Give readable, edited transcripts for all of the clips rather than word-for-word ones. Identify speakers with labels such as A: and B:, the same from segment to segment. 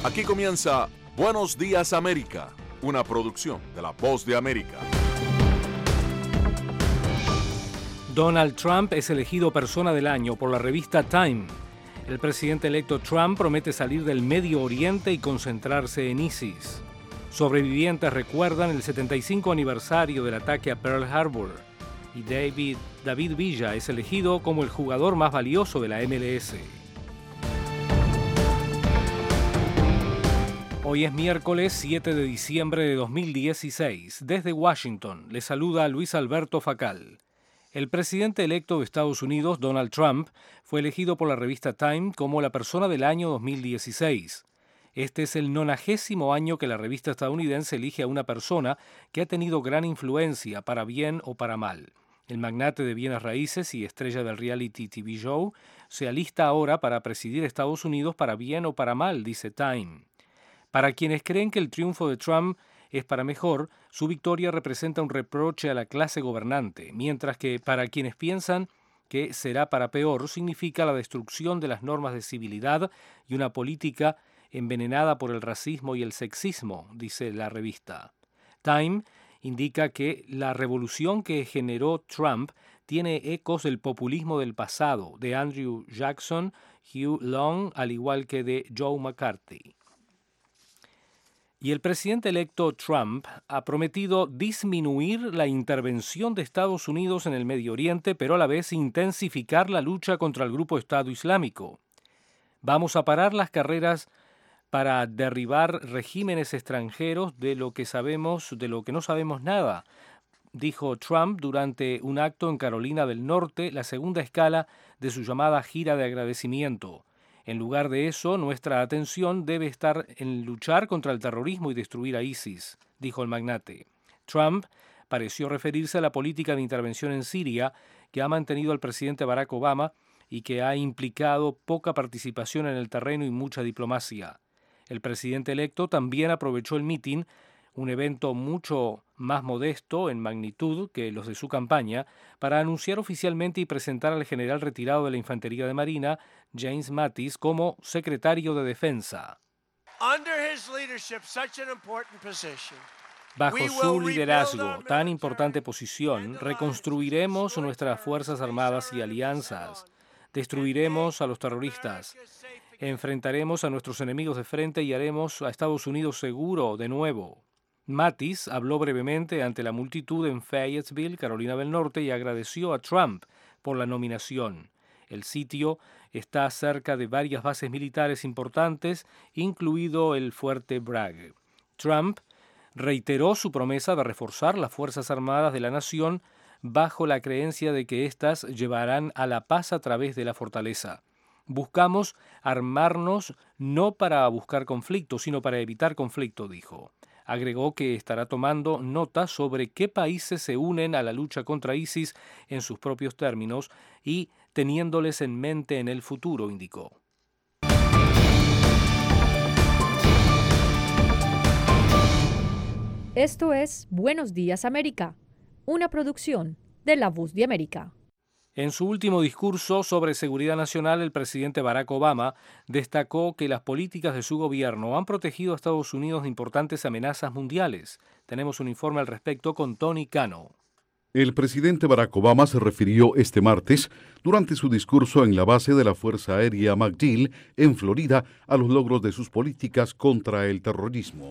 A: Aquí comienza Buenos Días América, una producción de La Voz de América.
B: Donald Trump es elegido persona del año por la revista Time. El presidente electo Trump promete salir del Medio Oriente y concentrarse en ISIS. Sobrevivientes recuerdan el 75 aniversario del ataque a Pearl Harbor. Y David Villa es elegido como el jugador más valioso de la MLS. Hoy es miércoles 7 de diciembre de 2016. Desde Washington, le saluda Luis Alberto Facal. El presidente electo de Estados Unidos, Donald Trump, fue elegido por la revista Time como la persona del año 2016. Este es el 90º año que la revista estadounidense elige a una persona que ha tenido gran influencia, para bien o para mal. El magnate de bienes raíces y estrella del reality TV show se alista ahora para presidir Estados Unidos para bien o para mal, dice Time. Para quienes creen que el triunfo de Trump es para mejor, su victoria representa un reproche a la clase gobernante, mientras que para quienes piensan que será para peor, significa la destrucción de las normas de civilidad y una política envenenada por el racismo y el sexismo, dice la revista. Time indica que la revolución que generó Trump tiene ecos del populismo del pasado, de Andrew Jackson, Hugh Long, al igual que de Joe McCarthy. Y el presidente electo Trump ha prometido disminuir la intervención de Estados Unidos en el Medio Oriente, pero a la vez intensificar la lucha contra el grupo Estado Islámico. Vamos a parar las carreras para derribar regímenes extranjeros de lo que no sabemos nada, dijo Trump durante un acto en Carolina del Norte, la segunda escala de su llamada gira de agradecimiento. En lugar de eso, nuestra atención debe estar en luchar contra el terrorismo y destruir a ISIS, dijo el magnate. Trump pareció referirse a la política de intervención en Siria que ha mantenido el presidente Barack Obama y que ha implicado poca participación en el terreno y mucha diplomacia. El presidente electo también aprovechó el mitin, un evento mucho más modesto en magnitud que los de su campaña, para anunciar oficialmente y presentar al general retirado de la Infantería de Marina, James Mattis, como secretario de Defensa. Bajo su liderazgo, tan importante posición, reconstruiremos nuestras Fuerzas Armadas y alianzas, destruiremos a los terroristas, enfrentaremos a nuestros enemigos de frente y haremos a Estados Unidos seguro de nuevo. Mattis habló brevemente ante la multitud en Fayetteville, Carolina del Norte, y agradeció a Trump por la nominación. El sitio está cerca de varias bases militares importantes, incluido el Fuerte Bragg. Trump reiteró su promesa de reforzar las Fuerzas Armadas de la nación bajo la creencia de que éstas llevarán a la paz a través de la fortaleza. Buscamos armarnos no para buscar conflicto, sino para evitar conflicto, dijo. Agregó que estará tomando nota sobre qué países se unen a la lucha contra ISIS en sus propios términos y teniéndoles en mente en el futuro, indicó.
C: Esto es Buenos Días América, una producción de La Voz de América.
B: En su último discurso sobre seguridad nacional, el presidente Barack Obama destacó que las políticas de su gobierno han protegido a Estados Unidos de importantes amenazas mundiales. Tenemos un informe al respecto con Tony Cano.
D: El presidente Barack Obama se refirió este martes, durante su discurso en la base de la Fuerza Aérea MacDill, en Florida, a los logros de sus políticas contra el terrorismo.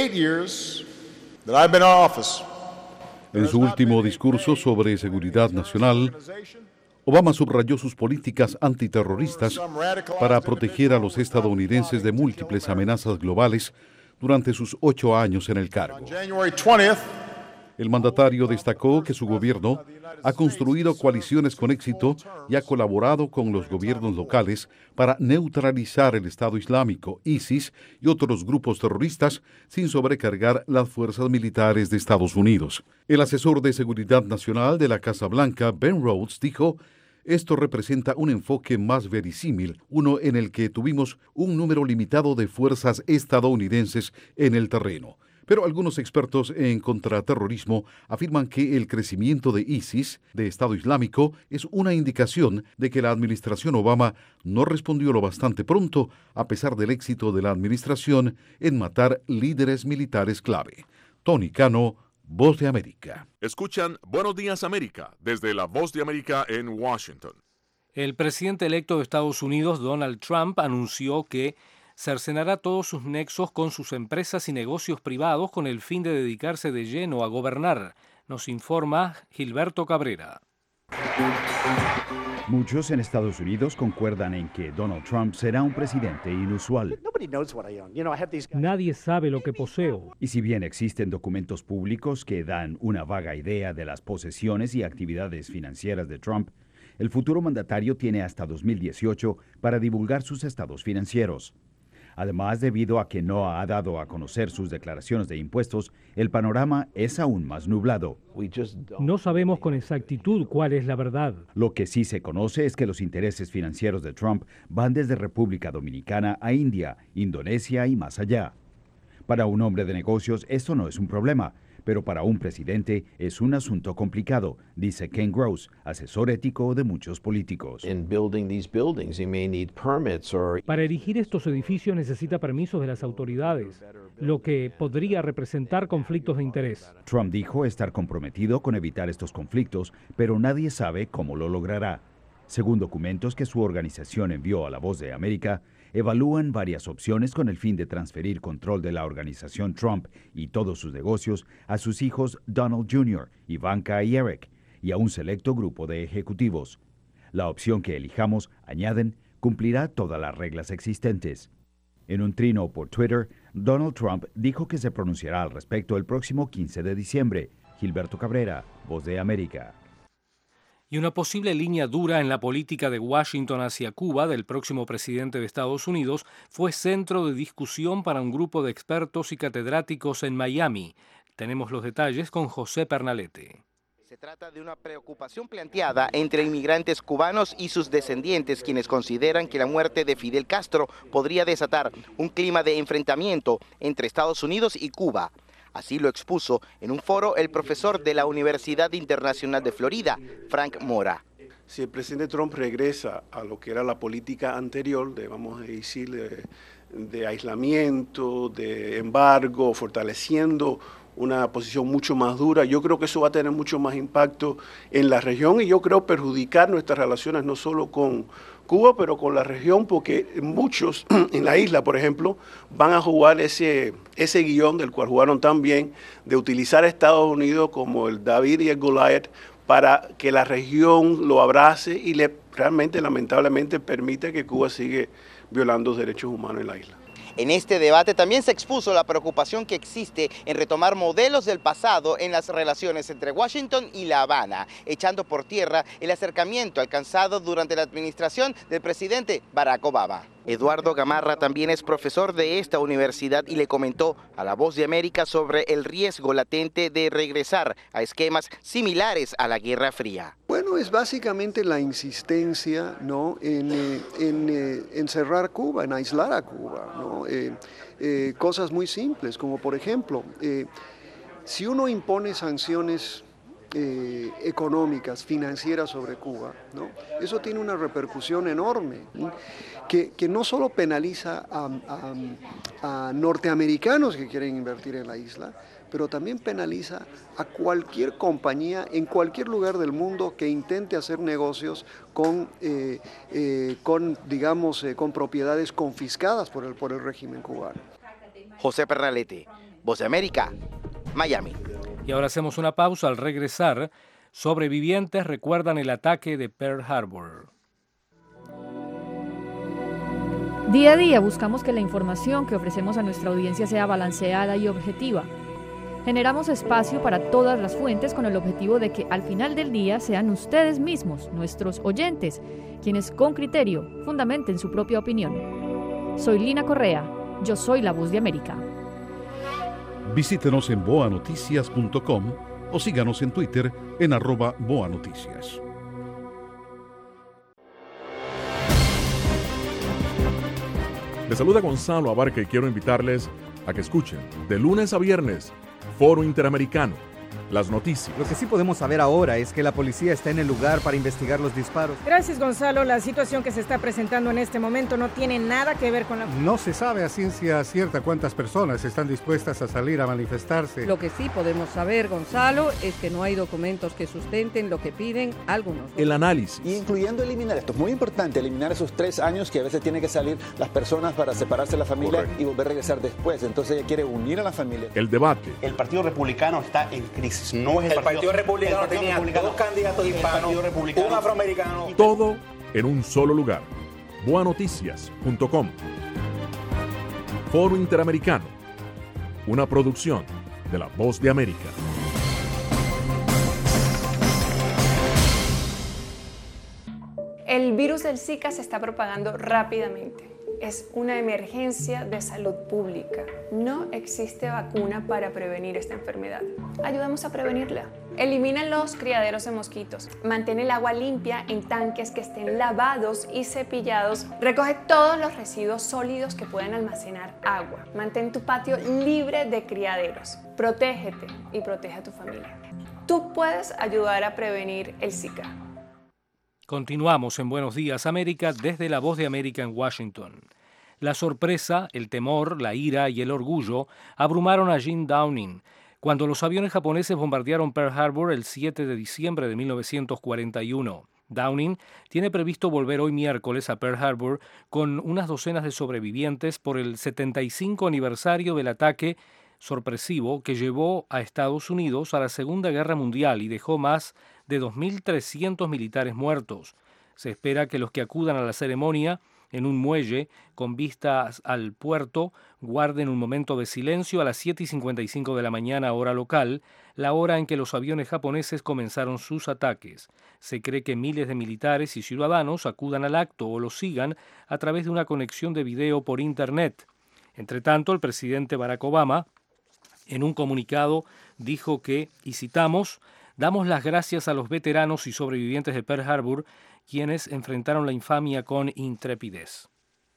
D: En su último discurso sobre seguridad nacional, Obama subrayó sus políticas antiterroristas para proteger a los estadounidenses de múltiples amenazas globales durante sus 8 años en el cargo. El mandatario destacó que su gobierno ha construido coaliciones con éxito y ha colaborado con los gobiernos locales para neutralizar el Estado Islámico, ISIS y otros grupos terroristas sin sobrecargar las fuerzas militares de Estados Unidos. El asesor de Seguridad Nacional de la Casa Blanca, Ben Rhodes, dijo: esto representa un enfoque más verosímil, uno en el que tuvimos un número limitado de fuerzas estadounidenses en el terreno, Pero algunos expertos en contraterrorismo afirman que el crecimiento de ISIS, de Estado Islámico, es una indicación de que la administración Obama no respondió lo bastante pronto, a pesar del éxito de la administración en matar líderes militares clave. Tony Cano, Voz de América.
A: Escuchan Buenos Días América desde la Voz de América en Washington.
B: El presidente electo de Estados Unidos, Donald Trump, anunció que cercenará todos sus nexos con sus empresas y negocios privados con el fin de dedicarse de lleno a gobernar. Nos informa Gilberto Cabrera.
E: Muchos en Estados Unidos concuerdan en que Donald Trump será un presidente inusual.
F: Nadie sabe lo que poseo.
E: Y si bien existen documentos públicos que dan una vaga idea de las posesiones y actividades financieras de Trump, el futuro mandatario tiene hasta 2018 para divulgar sus estados financieros. Además, debido a que no ha dado a conocer sus declaraciones de impuestos, el panorama es aún más nublado.
F: No sabemos con exactitud cuál es la verdad.
E: Lo que sí se conoce es que los intereses financieros de Trump van desde República Dominicana a India, Indonesia y más allá. Para un hombre de negocios esto no es un problema, pero para un presidente es un asunto complicado, dice Ken Gross, asesor ético de muchos políticos.
F: Para erigir estos edificios necesita permisos de las autoridades, lo que podría representar conflictos de interés.
E: Trump dijo estar comprometido con evitar estos conflictos, pero nadie sabe cómo lo logrará. Según documentos que su organización envió a La Voz de América, evalúan varias opciones con el fin de transferir control de la organización Trump y todos sus negocios a sus hijos Donald Jr., Ivanka y Eric, y a un selecto grupo de ejecutivos. La opción que elijamos, añaden, cumplirá todas las reglas existentes. En un trino por Twitter, Donald Trump dijo que se pronunciará al respecto el próximo 15 de diciembre. Gilberto Cabrera, Voz de América.
B: Y una posible línea dura en la política de Washington hacia Cuba del próximo presidente de Estados Unidos fue centro de discusión para un grupo de expertos y catedráticos en Miami. Tenemos los detalles con José Pernalete.
G: Se trata de una preocupación planteada entre inmigrantes cubanos y sus descendientes, quienes consideran que la muerte de Fidel Castro podría desatar un clima de enfrentamiento entre Estados Unidos y Cuba. Así lo expuso en un foro el profesor de la Universidad Internacional de Florida, Frank Mora.
H: Si el presidente Trump regresa a lo que era la política anterior, vamos a decir, de aislamiento, de embargo, fortaleciendo una posición mucho más dura, yo creo que eso va a tener mucho más impacto en la región y yo creo perjudicar nuestras relaciones no solo con Cuba, pero con la región, porque muchos en la isla, por ejemplo, van a jugar ese guión del cual jugaron tan bien, de utilizar a Estados Unidos como el David y el Goliath para que la región lo abrace y realmente, lamentablemente, permite que Cuba siga violando los derechos humanos en la isla.
G: En este debate también se expuso la preocupación que existe en retomar modelos del pasado en las relaciones entre Washington y La Habana, echando por tierra el acercamiento alcanzado durante la administración del presidente Barack Obama. Eduardo Gamarra también es profesor de esta universidad y le comentó a La Voz de América sobre el riesgo latente de regresar a esquemas similares a la Guerra Fría.
I: Bueno, es básicamente la insistencia, ¿no?, en cerrar Cuba, en aislar a Cuba, ¿no? Cosas muy simples, como por ejemplo, si uno impone sanciones económicas, financieras sobre Cuba, ¿no?, eso tiene una repercusión enorme, ¿no?, que no solo penaliza a norteamericanos que quieren invertir en la isla, pero también penaliza a cualquier compañía en cualquier lugar del mundo que intente hacer negocios con propiedades confiscadas por el régimen cubano.
G: José Pernalete, Voz de América, Miami.
B: Y ahora hacemos una pausa. Al regresar, sobrevivientes recuerdan el ataque de Pearl Harbor.
C: Día a día buscamos que la información que ofrecemos a nuestra audiencia sea balanceada y objetiva. Generamos espacio para todas las fuentes con el objetivo de que al final del día sean ustedes mismos, nuestros oyentes, quienes con criterio fundamenten su propia opinión. Soy Lina Correa, yo soy La Voz de América.
D: Visítenos en boanoticias.com o síganos en Twitter en @boanoticias.
A: Les saluda Gonzalo Abarca y quiero invitarles a que escuchen de lunes a viernes Foro Interamericano, las noticias.
J: Lo que sí podemos saber ahora es que la policía está en el lugar para investigar los disparos.
K: Gracias, Gonzalo. La situación que se está presentando en este momento no tiene nada que ver con la...
L: No se sabe a ciencia cierta cuántas personas están dispuestas a salir a manifestarse.
M: Lo que sí podemos saber, Gonzalo, es que no hay documentos que sustenten lo que piden algunos.
A: El análisis.
N: Y incluyendo eliminar, esto es muy importante, eliminar esos 3 años que a veces tienen que salir las personas para separarse de la familia. Correcto. Y volver a regresar después. Entonces ella quiere unir a la familia.
A: El debate.
O: El Partido Republicano está en crisis. No es
P: el Partido Republicano tenía 2 candidatos hispanos, un afroamericano.
A: Todo en un solo lugar. boanoticias.com. Foro Interamericano, una producción de La Voz de América.
Q: El virus del Zika se está propagando rápidamente. Es una emergencia de salud pública. No existe vacuna para prevenir esta enfermedad. Ayudemos a prevenirla. Elimina los criaderos de mosquitos. Mantén el agua limpia en tanques que estén lavados y cepillados. Recoge todos los residuos sólidos que puedan almacenar agua. Mantén tu patio libre de criaderos. Protégete y protege a tu familia. Tú puedes ayudar a prevenir el Zika.
B: Continuamos en Buenos Días América desde La Voz de América en Washington. La sorpresa, el temor, la ira y el orgullo abrumaron a Jim Downing cuando los aviones japoneses bombardearon Pearl Harbor el 7 de diciembre de 1941. Downing tiene previsto volver hoy miércoles a Pearl Harbor con unas docenas de sobrevivientes por el 75 aniversario del ataque sorpresivo que llevó a Estados Unidos a la Segunda Guerra Mundial y dejó más de 2.300 militares muertos. Se espera que los que acudan a la ceremonia en un muelle con vistas al puerto guarden un momento de silencio a las 7:55 de la mañana hora local, la hora en que los aviones japoneses comenzaron sus ataques. Se cree que miles de militares y ciudadanos acudan al acto o lo sigan a través de una conexión de video por Internet. Entre tanto, el presidente Barack Obama, en un comunicado, dijo que, y citamos, «Damos las gracias a los veteranos y sobrevivientes de Pearl Harbor, quienes enfrentaron la infamia con intrepidez».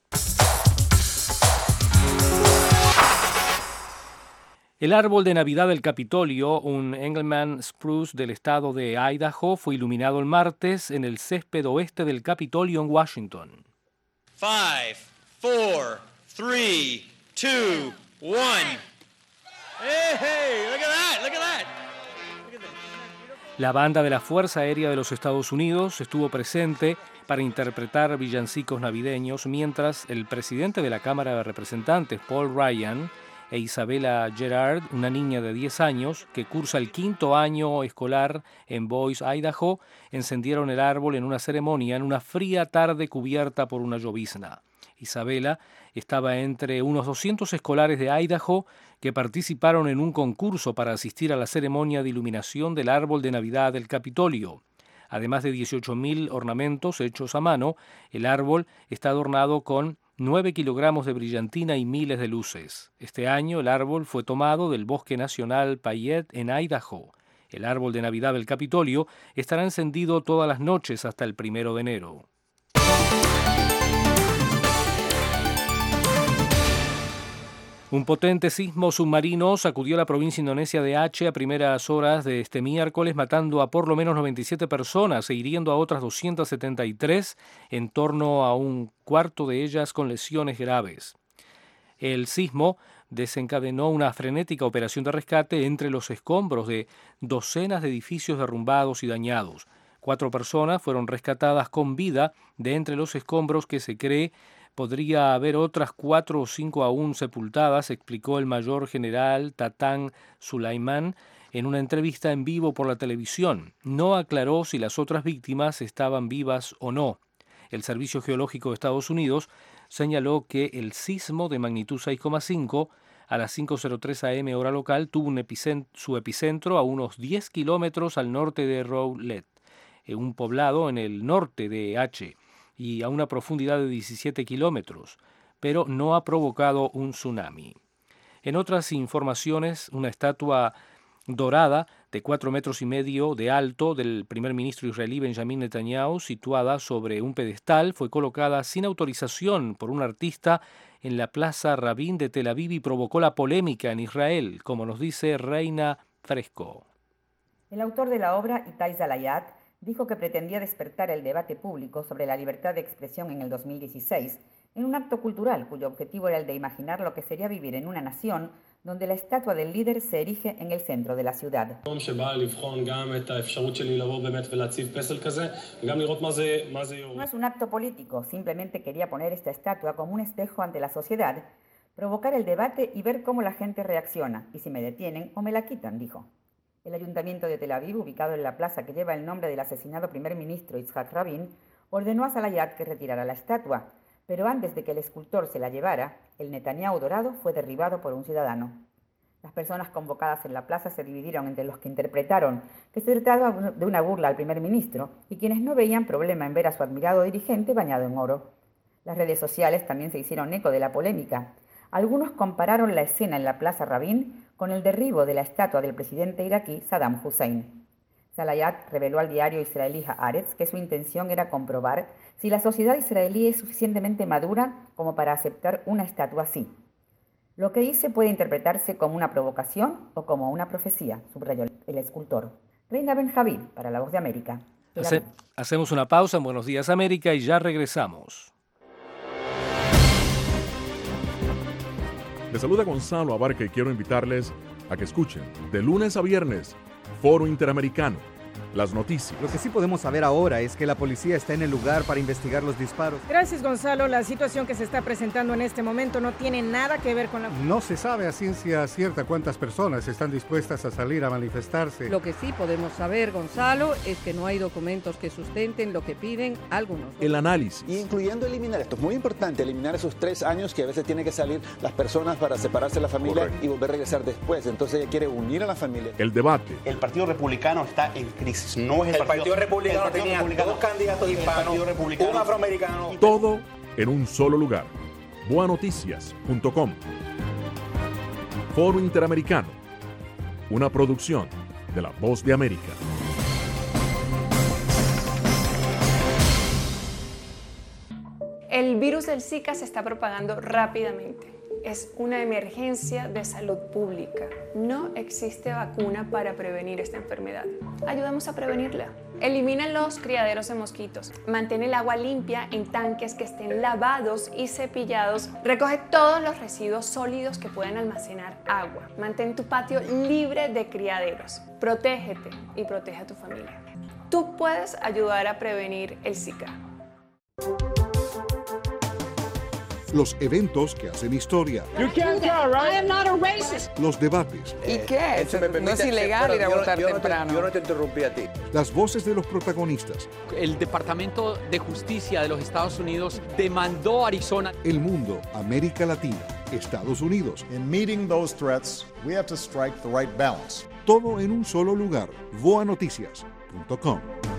B: El árbol de Navidad del Capitolio, un Engelmann Spruce del estado de Idaho, fue iluminado el martes en el césped oeste del Capitolio en Washington.
R: 5, 4, 3, 2, 1. Hey, look at that, look at that.
B: La banda de la Fuerza Aérea de los Estados Unidos estuvo presente para interpretar villancicos navideños, mientras el presidente de la Cámara de Representantes, Paul Ryan, e Isabella Gerard, una niña de 10 años que cursa el 5º año escolar en Boise, Idaho, encendieron el árbol en una ceremonia en una fría tarde cubierta por una llovizna. Isabella estaba entre unos 200 escolares de Idaho que participaron en un concurso para asistir a la ceremonia de iluminación del árbol de Navidad del Capitolio. Además de 18.000 ornamentos hechos a mano, el árbol está adornado con 9 kilogramos de brillantina y miles de luces. Este año el árbol fue tomado del Bosque Nacional Payette en Idaho. El árbol de Navidad del Capitolio estará encendido todas las noches hasta el 1 de enero. Un potente sismo submarino sacudió la provincia indonesia de Aceh a primeras horas de este miércoles, matando a por lo menos 97 personas e hiriendo a otras 273, en torno a un cuarto de ellas con lesiones graves. El sismo desencadenó una frenética operación de rescate entre los escombros de docenas de edificios derrumbados y dañados. 4 personas fueron rescatadas con vida de entre los escombros que se cree podría haber otras 4 o 5 aún sepultadas, explicó el mayor general Tatang Sulaiman en una entrevista en vivo por la televisión. No aclaró si las otras víctimas estaban vivas o no. El Servicio Geológico de Estados Unidos señaló que el sismo de magnitud 6,5 a las 5:03 a.m. hora local tuvo su epicentro a unos 10 kilómetros al norte de Rowlett, un poblado en el norte de Aceh, y a una profundidad de 17 kilómetros, pero no ha provocado un tsunami. En otras informaciones, una estatua dorada de 4,5 metros de alto del primer ministro israelí Benjamin Netanyahu, situada sobre un pedestal, fue colocada sin autorización por un artista en la Plaza Rabin de Tel Aviv y provocó la polémica en Israel, como nos dice Reina Fresco.
S: El autor de la obra, Itai Zalayat, dijo que pretendía despertar el debate público sobre la libertad de expresión en el 2016 en un acto cultural cuyo objetivo era el de imaginar lo que sería vivir en una nación donde la estatua del líder se erige en el centro de la ciudad. No es un acto político, simplemente quería poner esta estatua como un espejo ante la sociedad, provocar el debate y ver cómo la gente reacciona, y si me detienen o me la quitan, dijo. El ayuntamiento de Tel Aviv, ubicado en la plaza que lleva el nombre del asesinado primer ministro Yitzhak Rabin, ordenó a Zalayat que retirara la estatua, pero antes de que el escultor se la llevara, el Netanyahu dorado fue derribado por un ciudadano. Las personas convocadas en la plaza se dividieron entre los que interpretaron que se trataba de una burla al primer ministro y quienes no veían problema en ver a su admirado dirigente bañado en oro. Las redes sociales también se hicieron eco de la polémica. Algunos compararon la escena en la Plaza Rabin con el derribo de la estatua del presidente iraquí Saddam Hussein. Zalayat reveló al diario israelí Haaretz que su intención era comprobar si la sociedad israelí es suficientemente madura como para aceptar una estatua así. Lo que hice puede interpretarse como una provocación o como una profecía, subrayó el escultor. Reina Ben-Javid, para La Voz de América.
B: Hacemos una pausa en Buenos Días América y ya regresamos.
A: Les saluda Gonzalo Abarca y quiero invitarles a que escuchen de lunes a viernes Foro Interamericano, las noticias.
J: Lo que sí podemos saber ahora es que la policía está en el lugar para investigar los disparos.
K: Gracias, Gonzalo. La situación que se está presentando en este momento no tiene nada que ver con la...
L: No se sabe a ciencia cierta cuántas personas están dispuestas a salir a manifestarse.
M: Lo que sí podemos saber, Gonzalo, es que no hay documentos que sustenten lo que piden algunos.
A: El análisis.
N: Incluyendo eliminar, esto es muy importante, eliminar esos 3 años que a veces tienen que salir las personas para separarse de la familia. Correcto. Y volver a regresar después. Entonces ella quiere unir a la familia.
A: El debate.
O: El Partido Republicano está en crisis. No es
P: el Partido Republicano tenía 2 candidatos hispanos, un afroamericano.
A: Todo en un solo lugar. boanoticias.com. Foro Interamericano. Una producción de La Voz de América.
Q: El virus del Zika se está propagando rápidamente. Es una emergencia de salud pública. No existe vacuna para prevenir esta enfermedad. Ayudamos a prevenirla. Elimina los criaderos de mosquitos. Mantén el agua limpia en tanques que estén lavados y cepillados. Recoge todos los residuos sólidos que puedan almacenar agua. Mantén tu patio libre de criaderos. Protégete y protege a tu familia. Tú puedes ayudar a prevenir el Zika.
T: Los eventos que hacen historia. Los debates.
U: ¿Y qué? No es ilegal ir a votar temprano.
T: Yo no te interrumpí a ti. Las voces de los protagonistas.
V: El Departamento de Justicia de los Estados Unidos demandó a Arizona.
T: El mundo, América Latina, Estados Unidos.
W: In meeting those threats, we have to strike the right balance.
T: Todo en un solo lugar. boanoticias.com.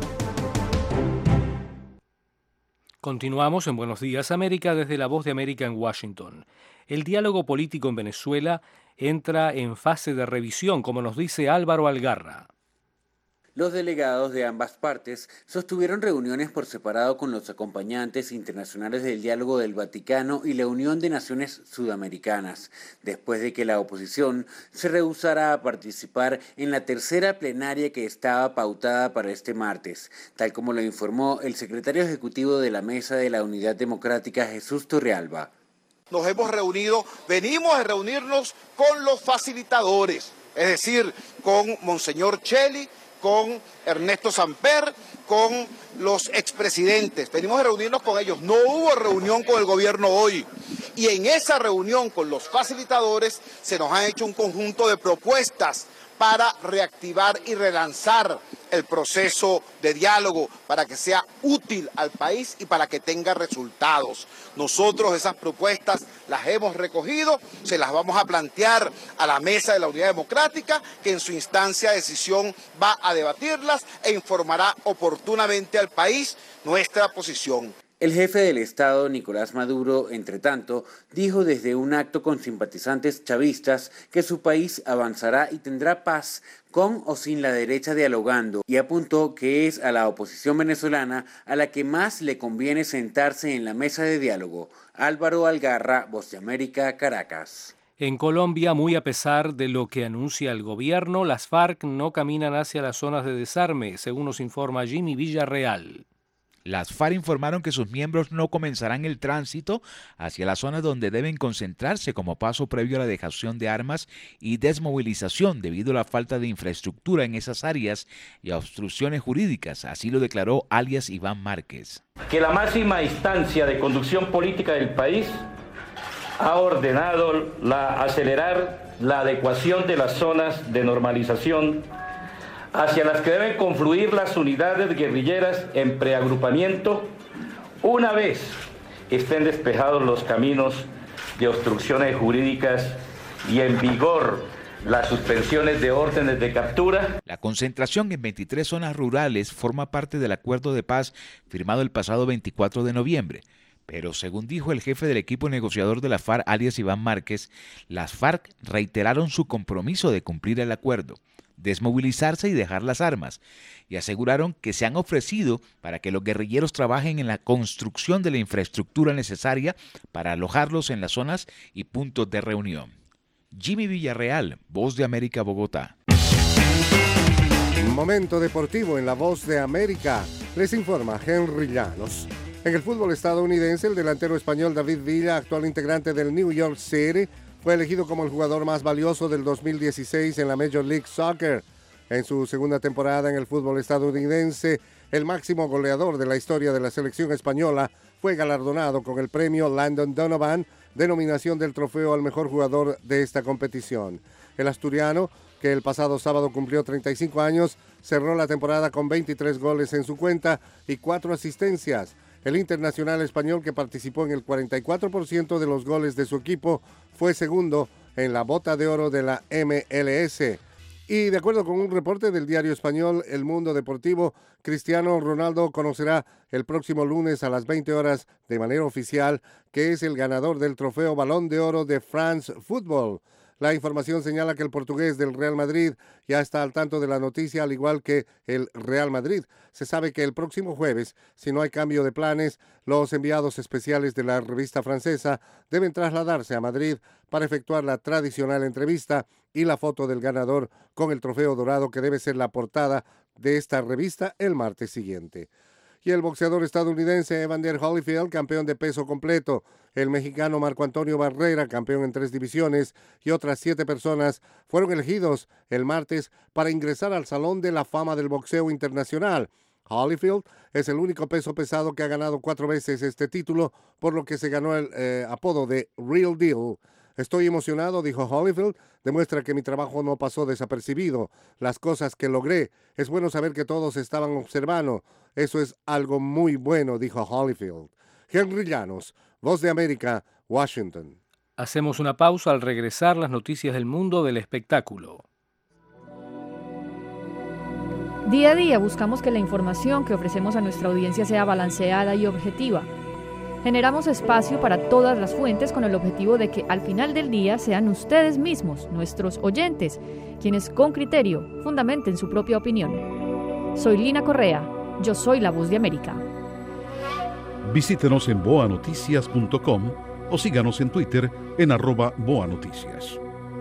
B: Continuamos en Buenos Días América desde La Voz de América en Washington. El diálogo político en Venezuela entra en fase de revisión, como nos dice Álvaro Algarra.
X: Los delegados de ambas partes sostuvieron reuniones por separado con los acompañantes internacionales del diálogo del Vaticano y la Unión de Naciones Sudamericanas, después de que la oposición se rehusara a participar en la tercera plenaria que estaba pautada para este martes, tal como lo informó el secretario ejecutivo de la Mesa de la Unidad Democrática, Jesús Torrealba.
Y: Nos hemos reunido, venimos a reunirnos con los facilitadores, es decir, con Monseñor Cheli, con Ernesto Samper, con los expresidentes. Venimos a reunirnos con ellos. No hubo reunión con el gobierno hoy. Y en esa reunión con los facilitadores se nos ha hecho un conjunto de propuestas para reactivar y relanzar el proceso de diálogo para que sea útil al país y para que tenga resultados. Nosotros esas propuestas las hemos recogido, se las vamos a plantear a la Mesa de la Unidad Democrática, que en su instancia de decisión va a debatirlas e informará oportunamente al país nuestra posición.
X: El jefe del Estado, Nicolás Maduro, entre tanto, dijo desde un acto con simpatizantes chavistas que su país avanzará y tendrá paz con o sin la derecha dialogando, y apuntó que es a la oposición venezolana a la que más le conviene sentarse en la mesa de diálogo. Álvaro Algarra, Voz de América, Caracas.
B: En Colombia, muy a pesar de lo que anuncia el gobierno, las FARC no caminan hacia las zonas de desarme, según nos informa Jimmy Villarreal.
E: Las FARC informaron que sus miembros no comenzarán el tránsito hacia las zonas donde deben concentrarse como paso previo a la dejación de armas y desmovilización debido a la falta de infraestructura en esas áreas y a obstrucciones jurídicas, así lo declaró alias Iván Márquez.
F: Que la máxima instancia de conducción política del país ha ordenado acelerar la adecuación de las zonas de normalización hacia las que deben confluir las unidades guerrilleras en preagrupamiento una vez estén despejados los caminos de obstrucciones jurídicas y en vigor las suspensiones de órdenes de captura.
E: La concentración en 23 zonas rurales forma parte del acuerdo de paz firmado el pasado 24 de noviembre. Pero según dijo el jefe del equipo negociador de la FARC, alias Iván Márquez, las FARC reiteraron su compromiso de cumplir el acuerdo, desmovilizarse y dejar las armas, y aseguraron que se han ofrecido para que los guerrilleros trabajen en la construcción de la infraestructura necesaria para alojarlos en las zonas y puntos de reunión. Jimmy Villarreal, Voz de América, Bogotá.
L: Momento deportivo en la Voz de América. Les informa Henry Llanos. En el fútbol estadounidense, el delantero español David Villa, actual integrante del New York City, fue elegido como el jugador más valioso del 2016 en la Major League Soccer. En su segunda temporada en el fútbol estadounidense, el máximo goleador de la historia de la selección española fue galardonado con el premio Landon Donovan, denominación del trofeo al mejor jugador de esta competición. El asturiano, que el pasado sábado cumplió 35 años, cerró la temporada con 23 goles en su cuenta y 4 asistencias. El internacional español, que participó en el 44% de los goles de su equipo, fue segundo en la Bota de Oro de la MLS. Y de acuerdo con un reporte del diario español El Mundo Deportivo, Cristiano Ronaldo conocerá el próximo lunes a las 20 horas de manera oficial que es el ganador del trofeo Balón de Oro de France Football. La información señala que el portugués del Real Madrid ya está al tanto de la noticia, al igual que el Real Madrid. Se sabe que el próximo jueves, si no hay cambio de planes, los enviados especiales de la revista francesa deben trasladarse a Madrid para efectuar la tradicional entrevista y la foto del ganador con el trofeo dorado, que debe ser la portada de esta revista el martes siguiente. Y el boxeador estadounidense Evander Holyfield, campeón de peso completo, el mexicano Marco Antonio Barrera, campeón en 3 divisiones, y otras 7 personas fueron elegidos el martes para ingresar al Salón de la Fama del Boxeo Internacional. Holyfield es el único peso pesado que ha ganado 4 veces este título, por lo que se ganó el apodo de Real Deal. Estoy emocionado, dijo Holyfield, demuestra que mi trabajo no pasó desapercibido. Las cosas que logré, es bueno saber que todos estaban observando. Eso es algo muy bueno, dijo Holyfield. Henry Llanos, Voz de América, Washington.
B: Hacemos una pausa. Al regresar, las noticias del mundo del espectáculo.
C: Día a día buscamos que la información que ofrecemos a nuestra audiencia sea balanceada y objetiva. Generamos espacio para todas las fuentes con el objetivo de que al final del día sean ustedes mismos, nuestros oyentes, quienes con criterio fundamenten su propia opinión. Soy Lina Correa, yo soy la Voz de América.
D: Visítenos en boanoticias.com o síganos en Twitter en @boanoticias.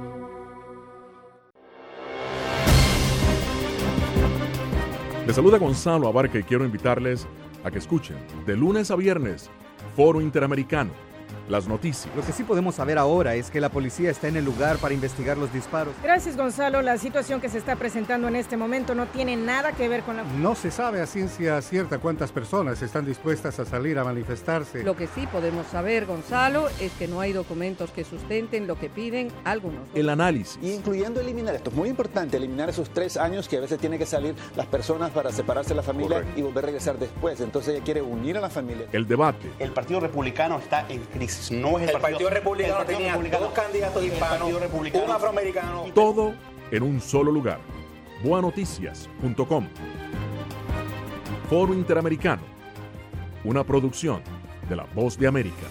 A: Les saluda Gonzalo Abarca y quiero invitarles a que escuchen de lunes a viernes Foro Interamericano, las noticias.
J: Lo que sí podemos saber ahora es que la policía está en el lugar para investigar los disparos.
K: Gracias, Gonzalo. La situación que se está presentando en este momento no tiene nada que ver con la...
L: No se sabe a ciencia cierta cuántas personas están dispuestas a salir a manifestarse.
M: Lo que sí podemos saber, Gonzalo, es que no hay documentos que sustenten lo que piden algunos.
A: El análisis.
N: Y incluyendo eliminar, esto es muy importante, eliminar esos 3 años que a veces tienen que salir las personas para separarse de la familia. Correcto. Y volver a regresar después. Entonces ella quiere unir a la familia.
A: El debate.
O: El Partido Republicano está en crisis. No es
P: el Partido Republicano tenía 2 candidatos hispanos, un afroamericano.
A: Todo en un solo lugar. boanoticias.com. Foro Interamericano, una producción de La Voz de América.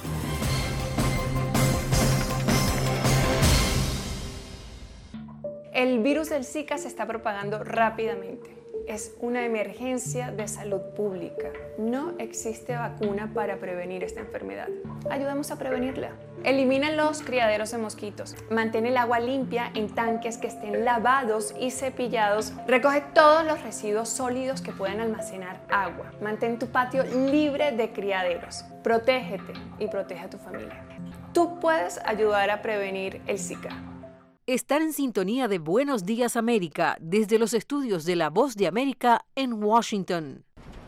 Q: El virus del Zika se está propagando rápidamente. Es una emergencia de salud pública. No existe vacuna para prevenir esta enfermedad. Ayudemos a prevenirla. Elimina los criaderos de mosquitos. Mantén el agua limpia en tanques que estén lavados y cepillados. Recoge todos los residuos sólidos que puedan almacenar agua. Mantén tu patio libre de criaderos. Protégete y protege a tu familia. Tú puedes ayudar a prevenir el Zika.
G: Están en sintonía de Buenos Días América desde los estudios de La Voz de América en Washington.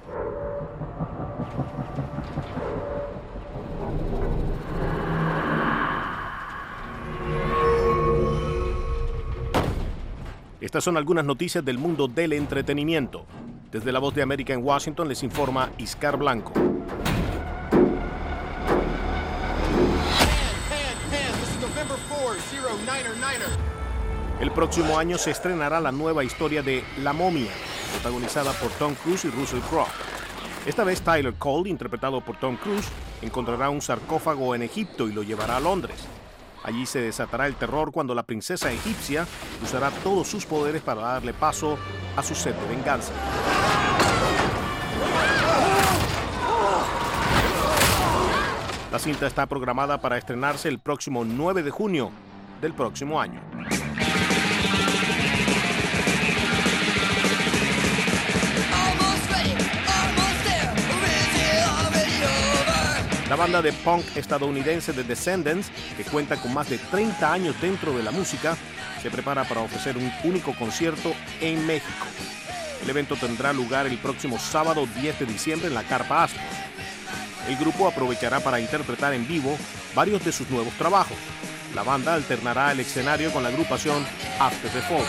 H: Estas son algunas noticias del mundo del entretenimiento. Desde La Voz de América en Washington les informa Iscar Blanco. El próximo año se estrenará la nueva historia de La Momia, protagonizada por Tom Cruise y Russell Crowe. Esta vez Tyler Cole, interpretado por Tom Cruise, encontrará un sarcófago en Egipto y lo llevará a Londres. Allí se desatará el terror cuando la princesa egipcia usará todos sus poderes para darle paso a su sed de venganza. La cinta está programada para estrenarse el próximo 9 de junio del próximo año. La banda de punk estadounidense The Descendants, que cuenta con más de 30 años dentro de la música, se prepara para ofrecer un único concierto en México. El evento tendrá lugar el próximo sábado 10 de diciembre en la Carpa Astros. El grupo aprovechará para interpretar en vivo varios de sus nuevos trabajos. La banda alternará el escenario con la agrupación After the Fall.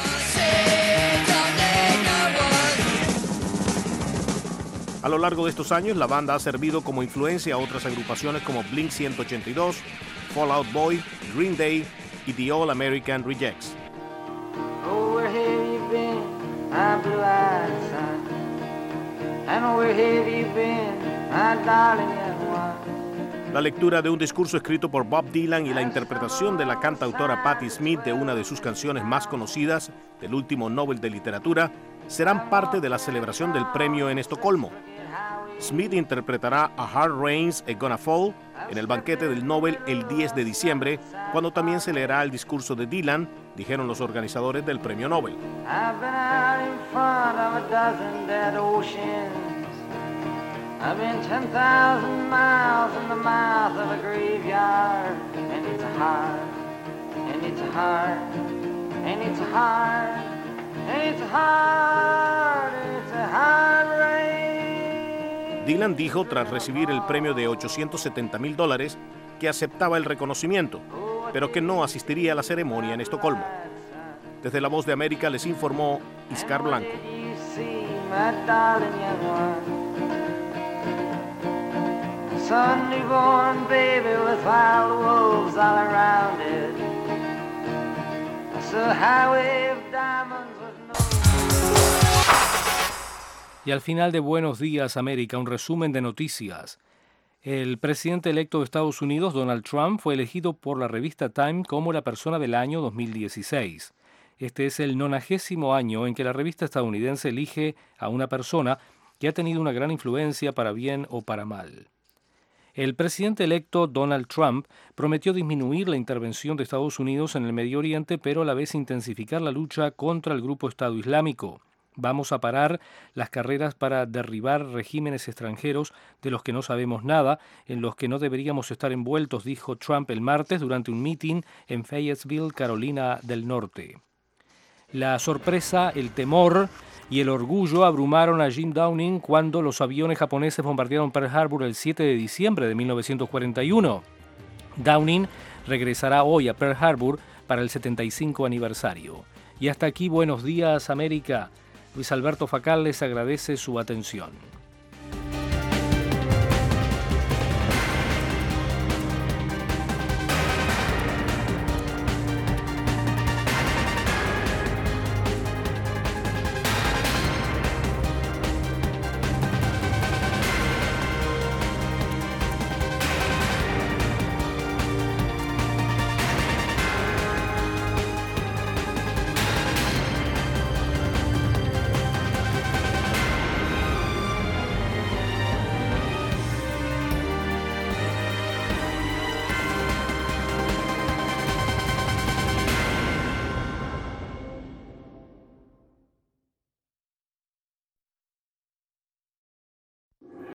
H: A lo largo de estos años, la banda ha servido como influencia a otras agrupaciones como Blink-182, Fall Out Boy, Green Day y The All American Rejects.
I: Oh, where have you been, my blue-eyed son? And where have you been, my darling young one?
H: La lectura de un discurso escrito por Bob Dylan y la interpretación de la cantautora Patti Smith de una de sus canciones más conocidas del último Nobel de Literatura serán parte de la celebración del premio en Estocolmo. Smith interpretará A Hard Rain's Gonna Fall en el banquete del Nobel el 10 de diciembre, cuando también se leerá el discurso de Dylan, dijeron los organizadores del premio Nobel.
I: I've been out in front of a dozen dead oceans. I've been 10,000 miles in the mouth of a graveyard. And it's a hard, and it's a hard, and it's a hard, and it's a hard, and it's a hard rain.
H: Dylan dijo tras recibir el premio de $870,000 que aceptaba el reconocimiento, pero que no asistiría a la ceremonia en Estocolmo. Desde La Voz de América les informó Iscar Blanco.
B: Y al final de Buenos Días América, un resumen de noticias. El presidente electo de Estados Unidos, Donald Trump, fue elegido por la revista Time como la persona del año 2016. Este es el 90º año en que la revista estadounidense elige a una persona que ha tenido una gran influencia para bien o para mal. El presidente electo Donald Trump prometió disminuir la intervención de Estados Unidos en el Medio Oriente, pero a la vez intensificar la lucha contra el grupo Estado Islámico. Vamos a parar las carreras para derribar regímenes extranjeros de los que no sabemos nada, en los que no deberíamos estar envueltos, dijo Trump el martes durante un mitin en Fayetteville, Carolina del Norte. La sorpresa, el temor y el orgullo abrumaron a Jim Downing cuando los aviones japoneses bombardearon Pearl Harbor el 7 de diciembre de 1941. Downing regresará hoy a Pearl Harbor para el 75 aniversario. Y hasta aquí, Buenos Días América. Luis Alberto Facal les agradece su atención.